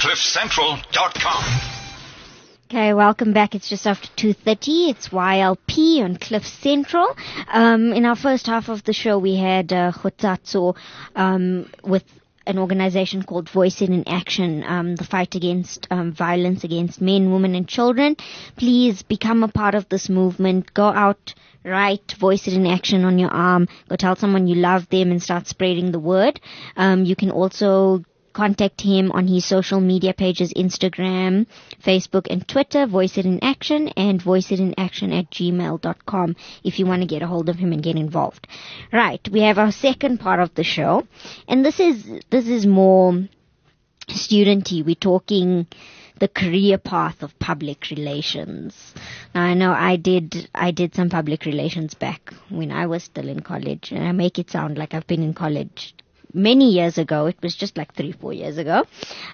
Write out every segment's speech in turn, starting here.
CliffCentral.com. Okay, welcome back. It's just after 2:30. It's YLP on Cliff Central. In our first half of the show, we had Kgotsatso with an organization called Voice It in Action, the fight against violence against men, women, and children. Please become a part of this movement. Go out, write Voice It in Action on your arm. Go tell someone you love them and start spreading the word. You can also contact him on his social media pages, Instagram, Facebook, and Twitter, Voice It in Action, and voiceitinaction@gmail.com if you want to get a hold of him and get involved. Right, we have our second part of the show, and this is more studenty. We're talking the career path of public relations. Now, I know I did some public relations back when I was still in college, and I make it sound like I've been in college many years ago. It was just like 3-4 years ago.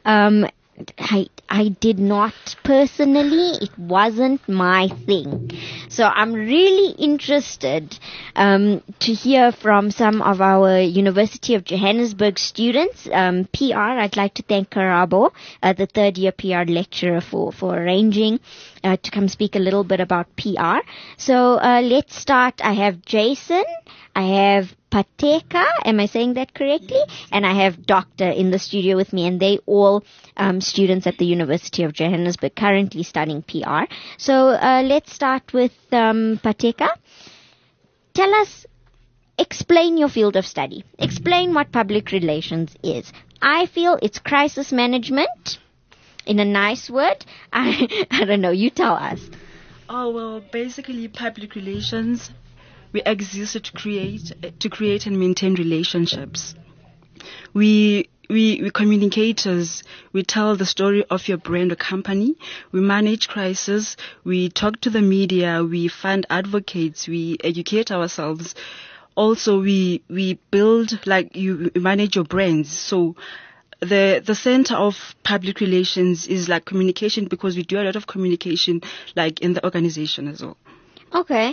I did not personally. It wasn't my thing. So I'm really interested to hear from some of our University of Johannesburg students. PR, I'd like to thank Karabo, the third year PR lecturer, for arranging to come speak a little bit about PR. So let's start. I have Jason. I have Pateka, am I saying that correctly? And I have Doctor in the studio with me, and they all students at the University of Johannesburg currently studying PR. So let's start with Pateka. Tell us, explain your field of study. Explain what public relations is. I feel it's crisis management, in a nice word. I don't know, you tell us. Oh, well, basically public relations, we exist to create and maintain relationships. We communicators. We tell the story of your brand or company. We manage crisis. We talk to the media. We fund advocates. We educate ourselves. Also, we build, like, you manage your brands. So the center of public relations is like communication, because we do a lot of communication, like in the organization as well. Okay.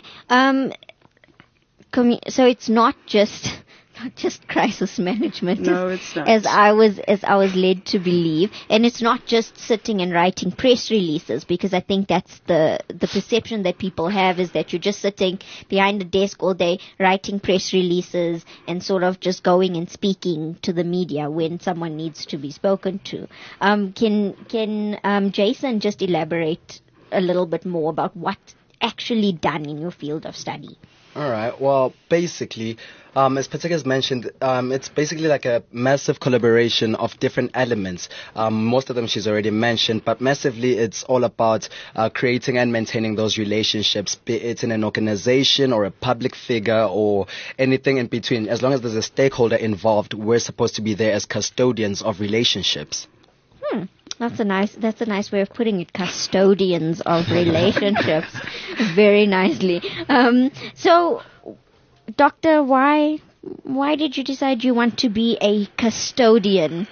So it's not just crisis management. No, it's not. As I was led to believe, and it's not just sitting and writing press releases, because I think that's the perception that people have, is that you're just sitting behind a desk all day writing press releases and sort of just going and speaking to the media when someone needs to be spoken to. Can Jason just elaborate a little bit more about what's actually done in your field of study? All right. Well, basically, as Pateka has mentioned, it's basically like a massive collaboration of different elements. Most of them she's already mentioned, but massively it's all about creating and maintaining those relationships, be it in an organization or a public figure or anything in between. As long as there's a stakeholder involved, we're supposed to be there as custodians of relationships. That's a nice way of putting it. Custodians of relationships. Very nicely. So, Doctor, why did you decide you want to be a custodian?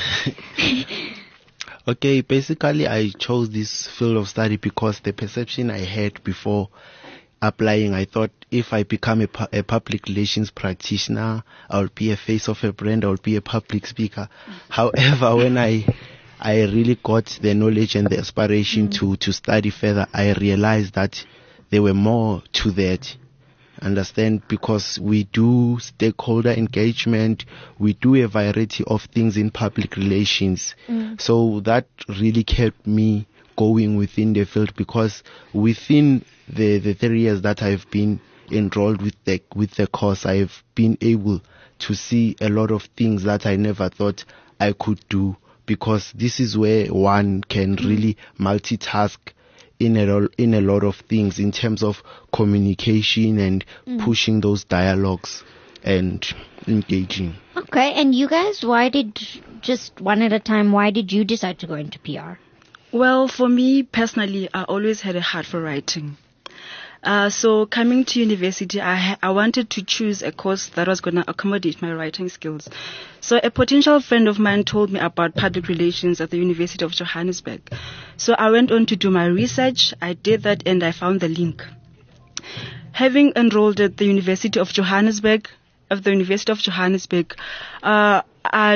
Okay, basically I chose this field of study because the perception I had before applying, I thought if I become a public relations practitioner, I'll be a face of a brand, I'll be a public speaker. However, when I really got the knowledge and the aspiration to study further, I realized that there were more to that. Understand? Because we do stakeholder engagement, we do a variety of things in public relations. So that really kept me going within the field, because within the 3 years that I've been enrolled with the course, I've been able to see a lot of things that I never thought I could do, because this is where one can really multitask in a lot of things in terms of communication and pushing those dialogues and engaging. Okay, and you guys, just one at a time, why did you decide to go into PR? Well, for me personally, I always had a heart for writing. So coming to university, I wanted to choose a course that was going to accommodate my writing skills. So a potential friend of mine told me about public relations at the University of Johannesburg. So I went on to do my research. I did that and I found the link. Having enrolled at the University of Johannesburg, I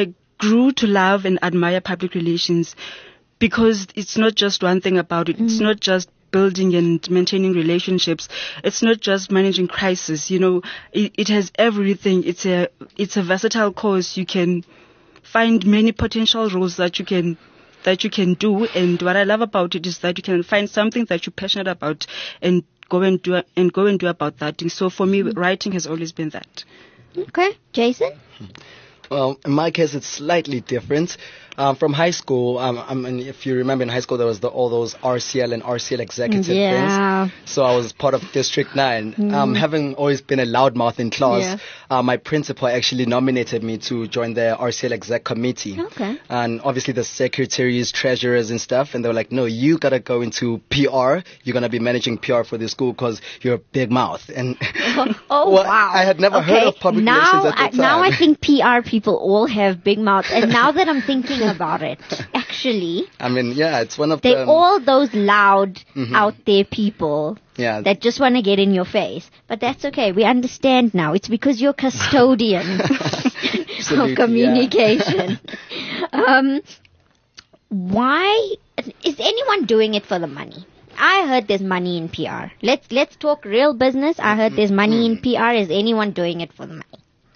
grew to love and admire public relations because it's not just one thing about it. It's not just building and maintaining relationships. It's not just managing crisis. It has everything. It's a versatile course. You can find many potential roles that you can do. And what I love about it is that you can find something that you're passionate about and go and do about that. And so for me, writing has always been that. Okay, Jason? Well, in my case, it's slightly different. From high school, I mean, if you remember in high school, there was all those RCL and RCL executive things. So I was part of District 9. Having always been a loudmouth in class, my principal actually nominated me to join the RCL exec committee. Okay. And obviously the secretaries, treasurers and stuff. And they were like, no, you got to go into PR. You're going to be managing PR for the school because you're a big mouth. And wow. I had never heard of public relations at the time. Now I think PR people all have big mouths. And now that I'm thinking about it, actually, I mean, it's one of they're all those loud out there people that just want to get in your face. But that's okay. We understand now. It's because you're custodian of communication. Why is anyone doing it for the money? I heard there's money in PR. Let's talk real business. I heard there's money in PR. Is anyone doing it for the money?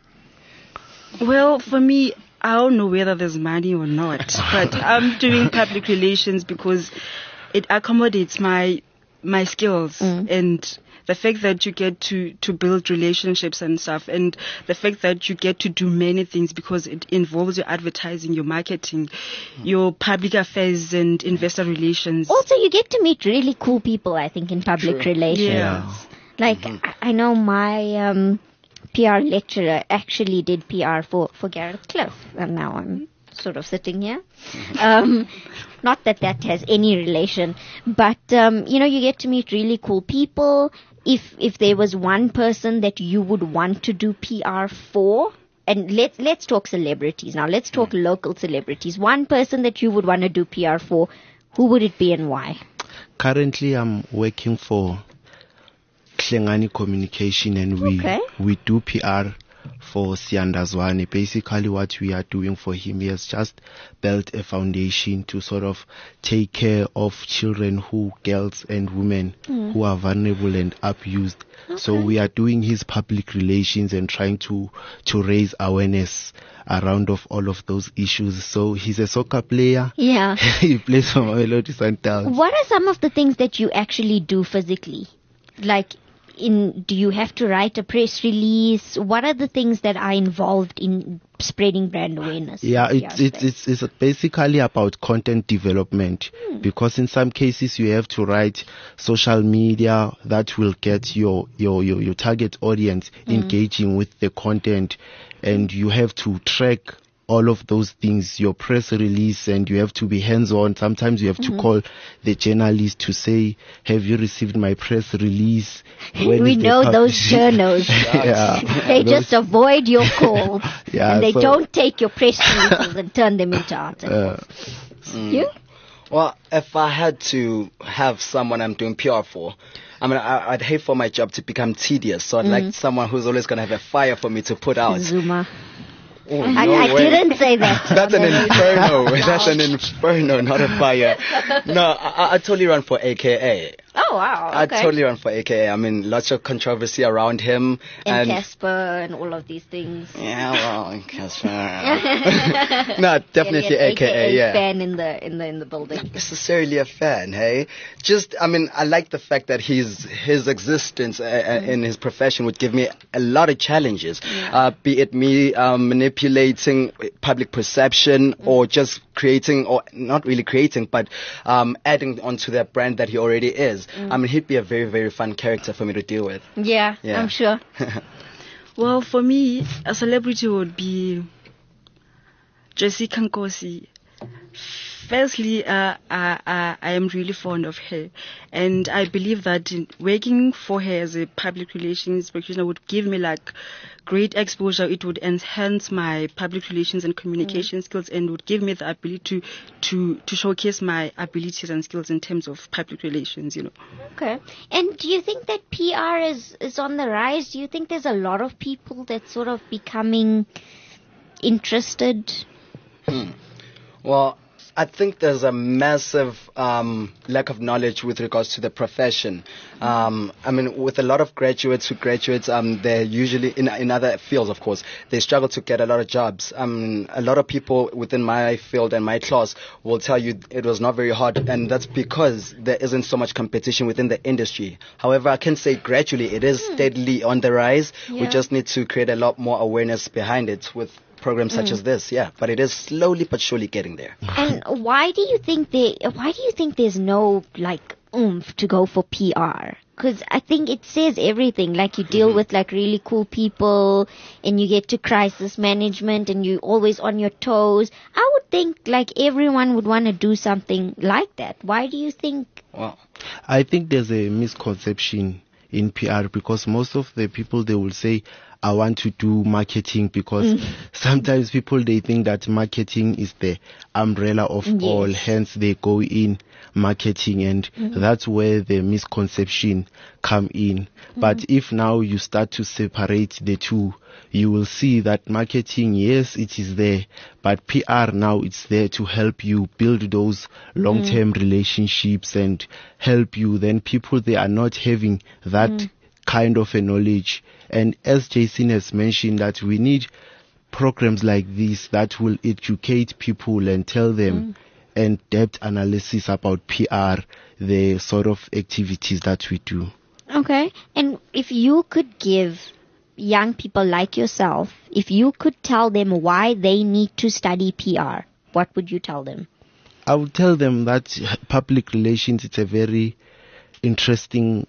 Well, for me, I don't know whether there's money or not, but I'm doing public relations because it accommodates my skills and the fact that you get to build relationships and stuff, and the fact that you get to do many things because it involves your advertising, your marketing, your public affairs and investor relations. Also, you get to meet really cool people, I think, in public relations. Yeah. Like, I know my PR lecturer actually did PR for Gareth Cliff, and now I'm sort of sitting here. Not that has any relation, but you get to meet really cool people. If there was one person that you would want to do PR for, and let's talk celebrities now. Let's talk local celebrities. One person that you would want to do PR for, who would it be and why? Currently, I'm working for Klengani Communication, and we do PR for Siandazwane. Basically, what we are doing for him, he has just built a foundation to sort of take care of children, girls and women who are vulnerable and abused. So we are doing his public relations and trying to raise awareness around of all of those issues. So he's a soccer player. Yeah. He plays for Mamelodi Sundowns. What are some of the things that you actually do physically? Like, do you have to write a press release? What are the things that are involved in spreading brand awareness? Yeah, it's basically about content development, because in some cases you have to write social media that will get your target audience engaging with the content, and you have to track all of those things, your press release, and you have to be hands-on. Sometimes you have to call the journalist to say, have you received my press release? We know those journals. They just avoid your calls, and they don't take your press releases and turn them into articles. You? Well, if I had to have someone I'm doing PR for, I mean, I'd hate for my job to become tedious, so I'd like someone who's always going to have a fire for me to put out. Zuma. Oh, I didn't say that. That's an inferno. That's an inferno, not a fire. No, I totally run for AKA. Oh, wow. Okay. I totally run for AKA. I mean, lots of controversy around him. And Casper and all of these things. Yeah, well, Casper. No, definitely AKA, yeah. Fan in the building. Not necessarily a fan, hey? Just, I mean, I like the fact that his existence in his profession would give me a lot of challenges. Be it me manipulating public perception or just creating, or not really creating, but adding onto that brand that he already is. I mean, he'd be a very, very fun character for me to deal with. Yeah. I'm sure. Well, for me, a celebrity would be Jessica Nkosi. Firstly, I am really fond of her, and I believe that working for her as a public relations practitioner would give me like great exposure. It would enhance my public relations and communication skills, and would give me the ability to showcase my abilities and skills in terms of public relations. Okay. And do you think that PR is on the rise? Do you think there's a lot of people that's sort of becoming interested Well, I think there's a massive lack of knowledge with regards to the profession. I mean, with a lot of graduates who graduate, they're usually in other fields, of course. They struggle to get a lot of jobs. A lot of people within my field and my class will tell you it was not very hard, and that's because there isn't so much competition within the industry. However, I can say gradually it is steadily on the rise. We Yeah. just need to create a lot more awareness behind it with programs such as this, but it is slowly but surely getting there. And why do you think there's no like oomph to go for PR? Because I think it says everything. Like you deal with like really cool people, and you get to crisis management, and you're always on your toes. I would think like everyone would want to do something like that. Why do you think? Well, I think there's a misconception in PR because most of the people, they will say, I want to do marketing, because sometimes people, they think that marketing is the umbrella of all, hence they go in marketing, and that's where the misconception come in. But if now you start to separate the two, you will see that marketing, yes, it is there, but PR now, it's there to help you build those long-term relationships and help you. Then people, they are not having that kind of a knowledge. And as Jason has mentioned, that we need programs like this that will educate people and tell them and depth analysis about PR, the sort of activities that we do. Okay. And if you could give young people like yourself, if you could tell them why they need to study PR, what would you tell them? I would tell them that public relations, it's a very interesting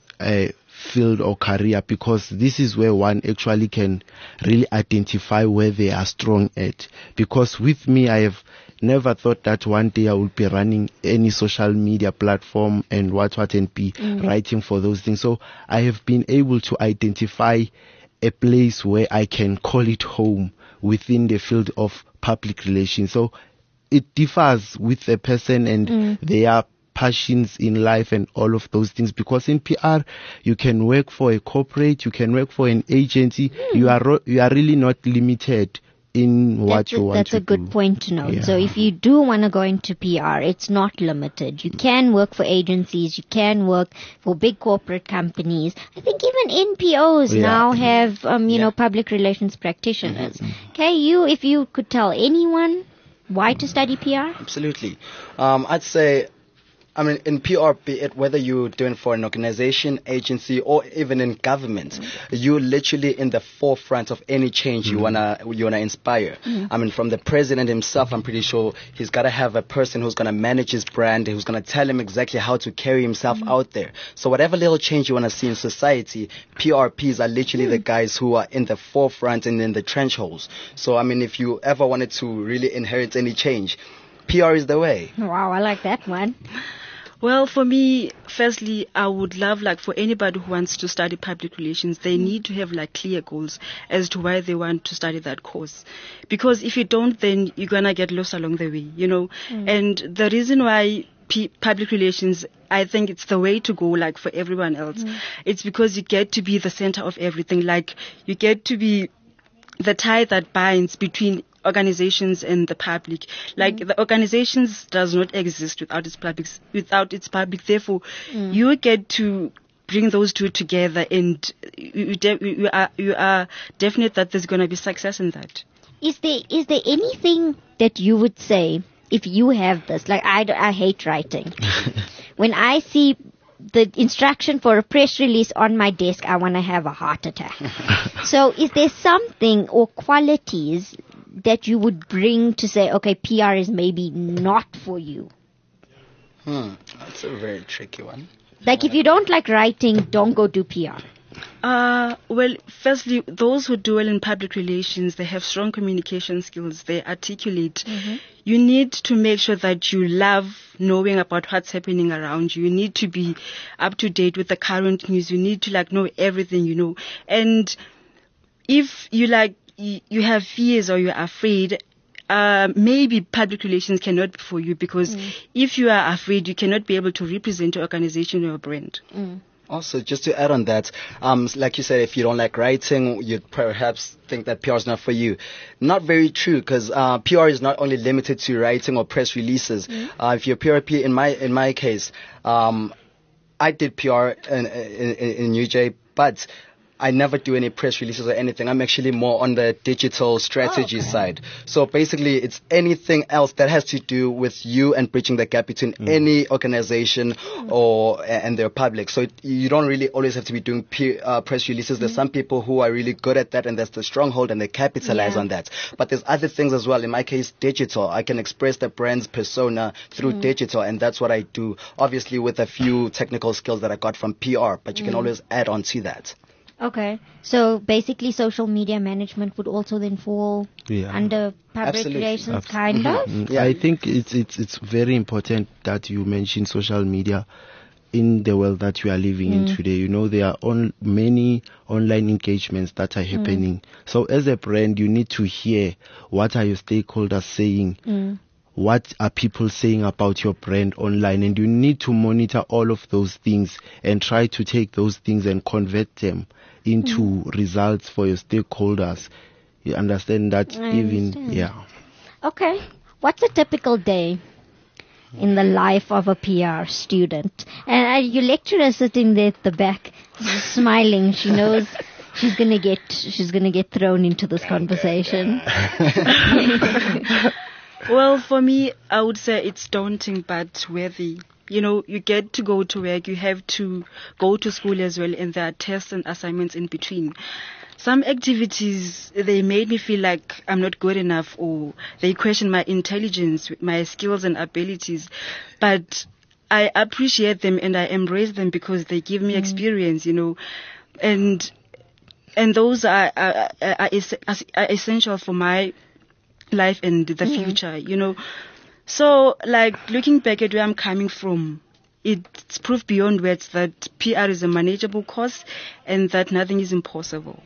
field or career, because this is where one actually can really identify where they are strong at. Because with me, I have never thought that one day I would be running any social media platform and what and be writing for those things. So I have been able to identify a place where I can call it home within the field of public relations. So it differs with a person and their passions in life and all of those things, because in PR you can work for a corporate, you can work for an agency. You are really not limited in what you want That's to a good do. point to note. Yeah. So if you do want to go into PR, it's not limited. You can work for agencies, you can work for big corporate companies. I think even NPOs now have public relations practitioners. Okay, if you could tell anyone why to study PR? absolutely. I'd say, I mean, in PR, be it whether you're doing for an organization, agency, or even in government, you're literally in the forefront of any change you wanna inspire. I mean, from the president himself, I'm pretty sure he's gotta have a person who's gonna manage his brand, who's gonna tell him exactly how to carry himself out there. So whatever little change you wanna see in society, PRPs are literally the guys who are in the forefront and in the trench holes. So I mean, if you ever wanted to really inherit any change, PR is the way. Wow, I like that one. Well, for me, firstly, I would love, like, for anybody who wants to study public relations, they need to have, like, clear goals as to why they want to study that course. Because if you don't, then you're gonna get lost along the way, And the reason why public relations, I think it's the way to go, like, for everyone else. It's because you get to be the center of everything. Like, you get to be the tie that binds between organizations and the public. Like, the organizations does not exist without its public. Therefore, you get to bring those two together, and you are definite that there's going to be success in that. Is there anything that you would say if you have this? Like, I hate writing. When I see the instruction for a press release on my desk, I want to have a heart attack. So is there something or qualities that you would bring to say, okay, PR is maybe not for you? That's a very tricky one. Like, if you don't like writing, don't go do PR. Well, firstly, those who do well in public relations, they have strong communication skills, they articulate. You need to make sure that you love knowing about what's happening around you. You need to be up to date with the current news. You need to, know everything, And if you have fears or you're afraid, maybe public relations cannot be for you, because if you are afraid, you cannot be able to represent your organization or your brand. Also, just to add on that, like you said, if you don't like writing, you'd perhaps think that PR is not for you. Not very true, because PR is not only limited to writing or press releases. If you're PRP, in my case, I did PR in UJ, but I never do any press releases or anything. I'm actually more on the digital strategy side. So basically, it's anything else that has to do with you and bridging the gap between any organization and their public. So you don't really always have to be doing press releases. There's some people who are really good at that, and that's the stronghold, and they capitalize on that. But there's other things as well. In my case, digital. I can express the brand's persona through digital, and that's what I do. Obviously, with a few technical skills that I got from PR, but you can always add on to that. Okay. So basically social media management would also then fall under public Absolutely. relations, kind of? Yeah. I think it's very important that you mention social media in the world that we are living in today. You know, there are many online engagements that are happening. So as a brand, you need to hear what are your stakeholders saying. What are people saying about your brand online? And you need to monitor all of those things and try to take those things and convert them into results for your stakeholders. You understand that? Okay. What's a typical day in the life of a PR student? And your lecturer sitting there at the back, smiling. She knows she's gonna get thrown into this conversation. Well, for me, I would say it's daunting but worthy. You know, you get to go to work, you have to go to school as well, and there are tests and assignments in between. Some activities, they made me feel like I'm not good enough, or they question my intelligence, my skills and abilities. But I appreciate them and I embrace them because they give me experience, you know. And those are essential for my life and the future, you know. So, like, looking back at where I'm coming from, it's proof beyond words that PR is a manageable course and that nothing is impossible.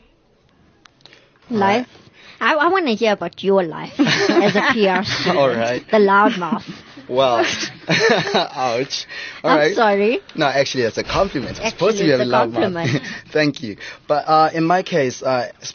Life? I want to hear about your life as a PR student. All right. The loudmouth. Well, ouch. All I'm right. sorry. No, actually, that's a compliment. It's supposed to Actually, be a it's a loud mouth. compliment. Thank you. But in my case,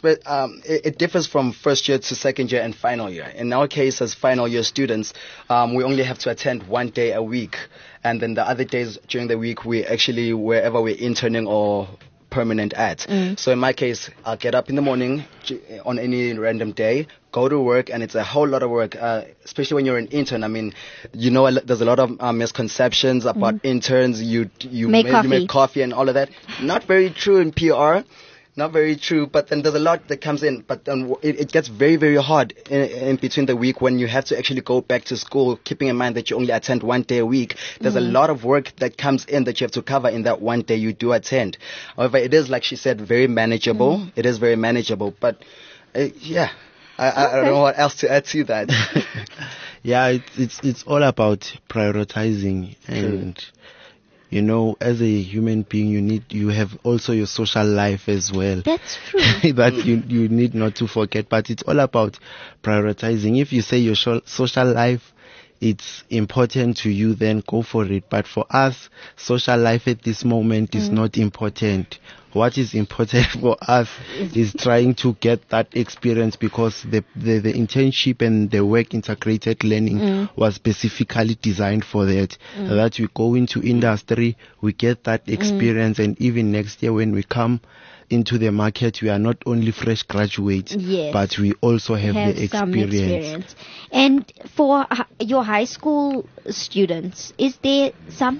it differs from first year to second year and final year. In our case, as final year students, we only have to attend 1 day a week. And then the other days during the week, we actually, wherever we're interning or permanent at. So in my case, I'll get up in the morning on any random day, go to work, and it's a whole lot of work, especially when you're an intern. I mean, you know, there's a lot of misconceptions about interns. You make coffee and all of that. Not very true in PR. Not very true, but then there's a lot that comes in. But then it gets very, very hard in between the week when you have to actually go back to school, keeping in mind that you only attend 1 day a week. There's a lot of work that comes in that you have to cover in that 1 day you do attend. However, it is, like she said, very manageable. It is very manageable. But, I don't know what else to add to that. Yeah, it's all about prioritizing and... You know, as a human being, you have also your social life as well. That's true. That you need not to forget. But it's all about prioritizing. If you say your social life, it's important to you, then go for it. But for us, social life at this moment is not important. What is important for us is trying to get that experience, because the internship and the work integrated learning was specifically designed for that. That we go into industry, we get that experience, and even next year when we come into the market, we are not only fresh graduates, but we also have the experience. Some experience. And for your high school students, is there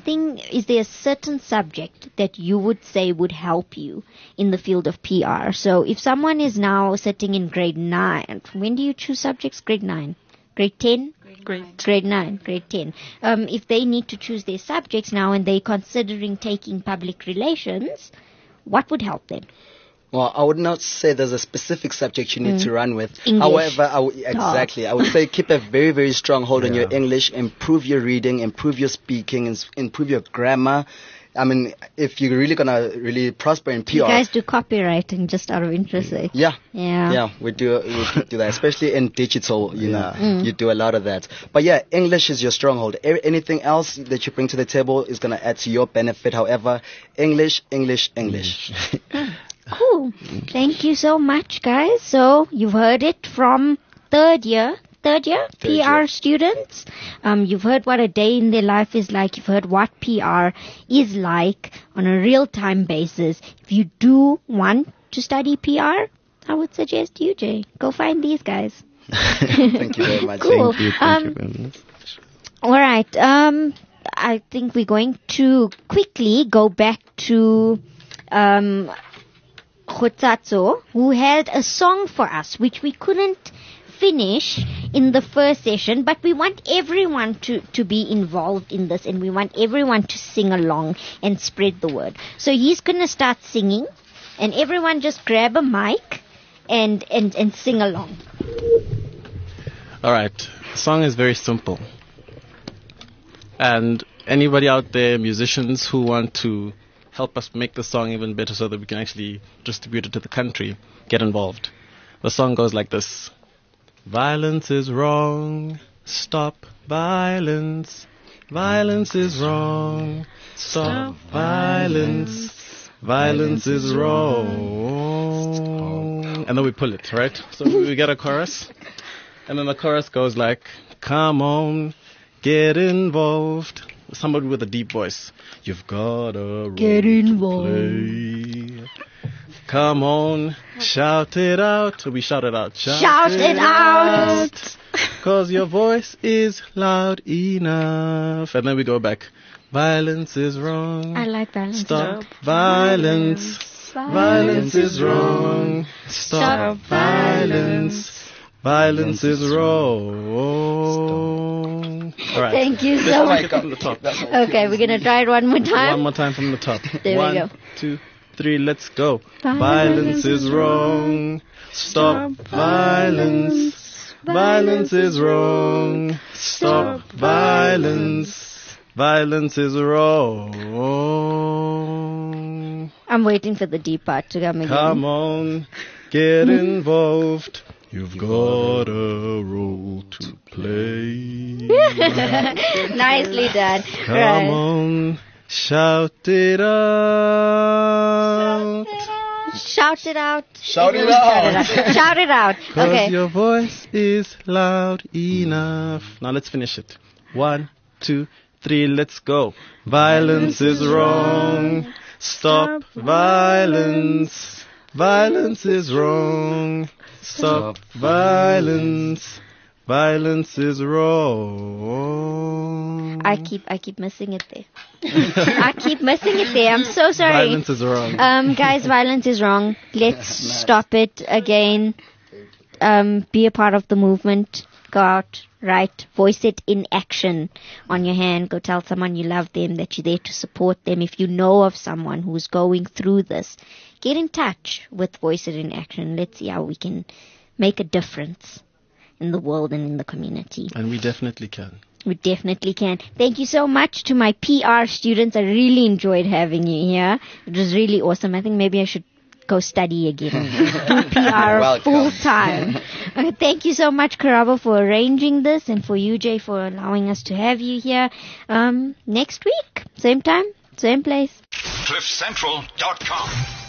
a certain subject that you would say would help you in the field of PR? So if someone is now sitting in grade 9, when do you choose subjects? Grade 9? Grade 10? Grade 9, grade 10. If they need to choose their subjects now and they're considering taking public relations, what would help them? Well, I would not say there's a specific subject you need to run with. English. However, I would say keep a very, very strong hold on your English, improve your reading, improve your speaking, improve your grammar. I mean, if you're really gonna really prosper in PR, You guys do copywriting just out of interest, eh? yeah, Yeah. we do that, especially in digital. You know, you do a lot of that. But yeah, English is your stronghold. Anything else that you bring to the table is gonna add to your benefit. However, English. Cool. Thank you so much, guys. So you've heard it from third year PR students. You've heard what a day in their life is like. You've heard what PR is like on a real-time basis. If you do want to study PR, I would suggest you, Jay. Go find these guys. Thank you very much. Cool. Thank you very much. All right. I think we're going to quickly go back to Khotsatso, who had a song for us, which we couldn't finish in the first session, but we want everyone to be involved in this, and we want everyone to sing along and spread the word. So he's going to start singing, and everyone just grab a mic and sing along. All right. The song is very simple. And anybody out there, musicians who want to help us make the song even better so that we can actually distribute it to the country, get involved. The song goes like this. Violence is wrong. Stop violence. Violence is wrong. Stop violence. Violence is wrong. And then we pull it, right? So we get a chorus. And then the chorus goes like, come on, get involved. Somebody with a deep voice. You've got a role Get involved. to play. Come on, shout it out. We shout it out. Shout it out. Cause your voice is loud enough. And then we go back. Violence is wrong. I like balance. Stop violence. Violence is wrong. Stop violence. Violence is wrong. All right. Thank you so much. From the top. Okay, we're going to try it one more time. One more time from the top. There we go. 1, 2, 3, let's go. Violence is wrong. Stop violence. Violence is wrong. Stop violence. Violence is wrong. I'm waiting for the deep part to come again. Come on, get involved. You've got a role to play. Nicely done. Come on, shout it out. Shout it out. Shout it out. Shout it out. Cause Okay. your voice is loud enough. Now let's finish it. 1, 2, 3, let's go. Violence is wrong. Stop violence. Violence is wrong. Stop violence. Violence is wrong. I keep missing it there. I keep missing it there. I'm so sorry. Violence is wrong. Guys, violence is wrong. Let's stop it again. Be a part of the movement. Go out, write, voice it in action on your hand. Go tell someone you love them, that you're there to support them. If you know of someone who's going through this, get in touch with Voice It in Action. Let's see how we can make a difference in the world and in the community. And we definitely can. We definitely can. Thank you so much to my PR students. I really enjoyed having you here. It was really awesome. I think maybe I should go study again. Do PR full time. Okay, thank you so much, Karabo, for arranging this, and for you, Jay, for allowing us to have you here. Next week, same time, same place. CliffCentral.com